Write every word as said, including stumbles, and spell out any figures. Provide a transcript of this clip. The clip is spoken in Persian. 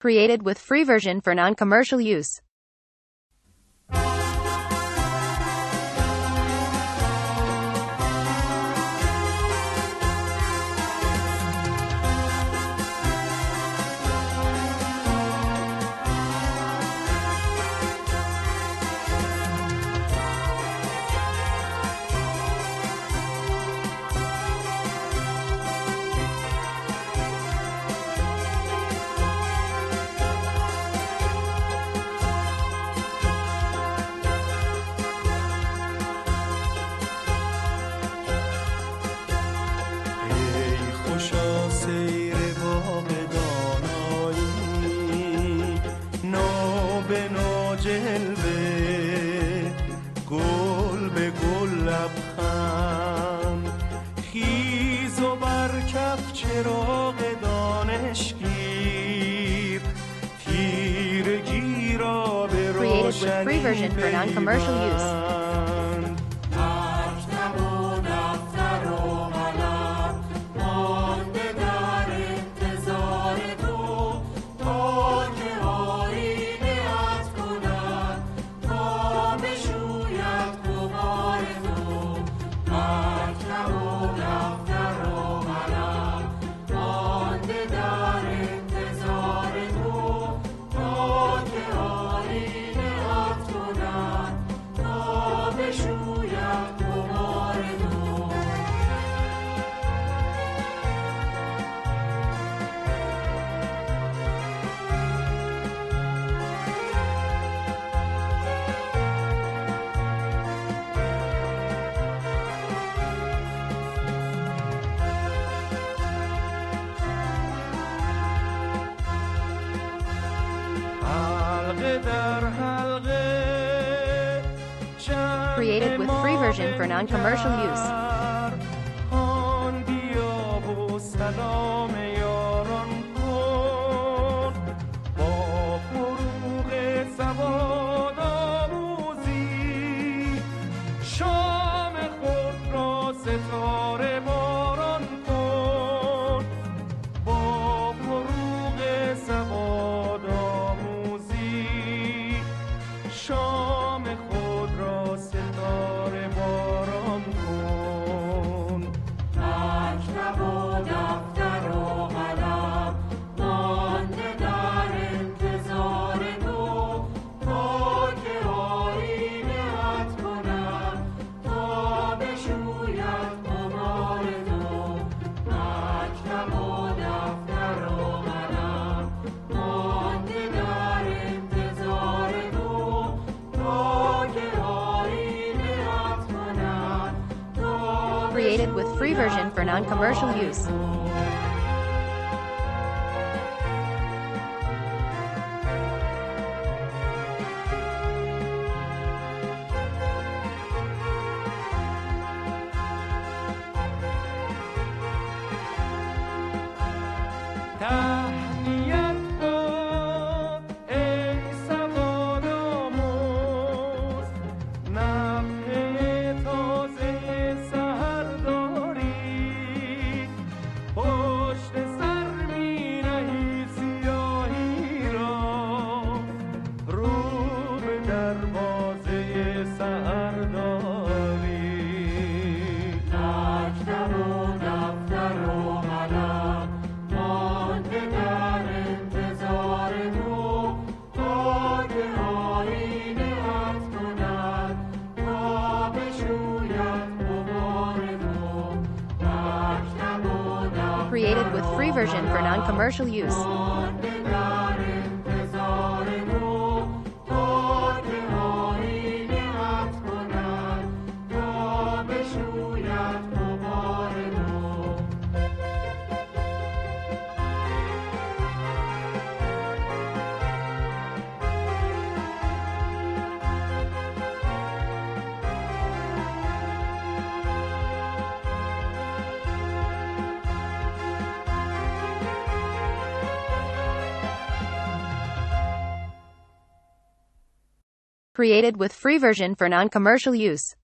Created with free version for non-commercial use. جلوه گل به گل لبخند خیز و برکف چراغ دانشگیر تیرگی را به روشنی Created with free version for non-commercial use. Created with free version for non-commercial use. Created with free version for non-commercial use. Created with free version for non-commercial use.